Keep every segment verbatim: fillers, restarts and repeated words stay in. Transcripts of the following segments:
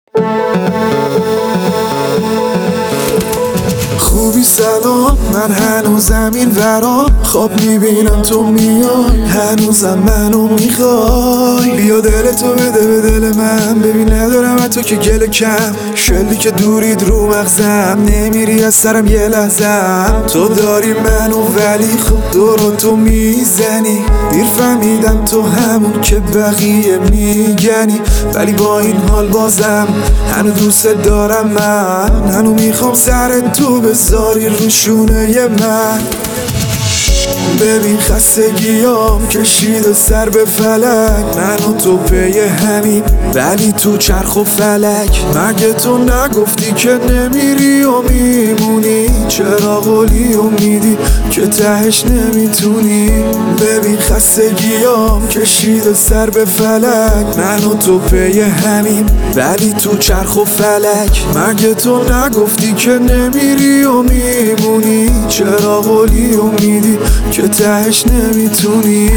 خوبی سلام، من هنوزم این ورا خواب میبینم تو میای، هنوزم منو میخوای. بیا دلتو بده به دل من، ببین ندارم تو که گل کم، شلی که دورید رو مغزم، نمیری از سرم یه لحظم. تو داری منو ولی خوب دورو تو میزنی، دیر فهمیدم تو همون که بقیه میگنی، ولی با این حال بازم هنو دوست دارم، من هنو میخوام سر تو بذاری رو شونه من. ببین خستگیام کشیده سر به فلک، من و تو پی همین ولی تو چرخ و فلک. مگه تو نگفتی که نمیری و میمونی؟ چرا قولی و میدی که تهش نمیتونی؟ ببین خستگیام کشیده سر به فلک، من و تو پی همین ولی تو چرخ و فلک. مگه تو نگفتی که نمیری و میمونی؟ چرا قولی و میدی که تهش نمیتونی؟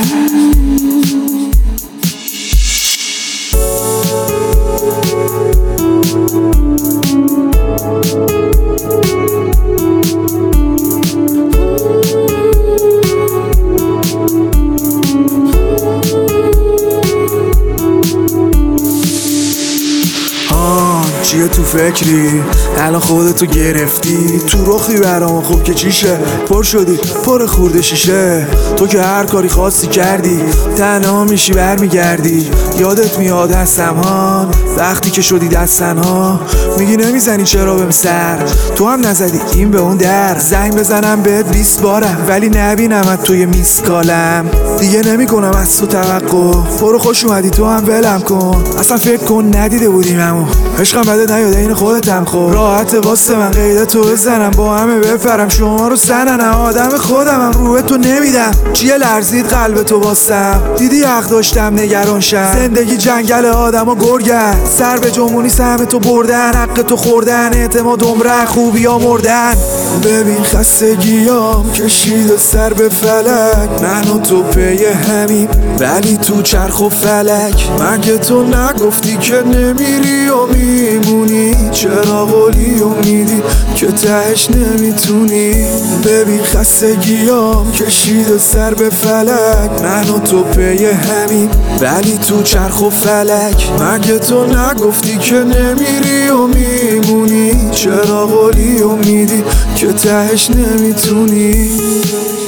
چیه تو فکری؟ الان خودتو گرفتی تو رخی برام، خوب که چیشه؟ پر شدی پر خورده شیشه، تو که هر کاری خاصی کردی تنها میشی برمیگردی. یادت میاد هستم ها وقتی که شدی دستن ها، میگی نمیزنی چرا بهم سر، تو هم نزدی این به اون در. زنگ بزنم بهت بیست بارم ولی نبینم توی میسکالم، دیگه نمی کنم از تو توقع، برو خوش اومدی تو هم ولم کن. اصلا فکر کن ندیده بودیم همو عشقم بده نیاده این خودتم، خب راحت واسه من قیده تو بزنم با همه بپرم، شما رو سننم آدم خودمم روح تو نمیدم. چیه لرزید قلب تو باستم، دیدی حق داشتم نگران شم، زندگی جنگل آدم و گرگن، سر به جمونی سهم تو بردن، حق تو خوردن، اعتماد عمرن، خوبی ها مردن. ببین خستگیام کشیده سر به فلک، من و تو پی همین ولی تو چرخ و فلک. مگه تو نگفتی که نمیری و میمونی؟ چرا قولی و میدی که تهش نمیتونی؟ ببین خستگیام کشیده سر به فلک، من و تو پی همین ولی تو چرخ و فلک. مگه تو نگفتی که نمیری و میمونی؟ چرا قولی و میدی که تهش نمیتونی؟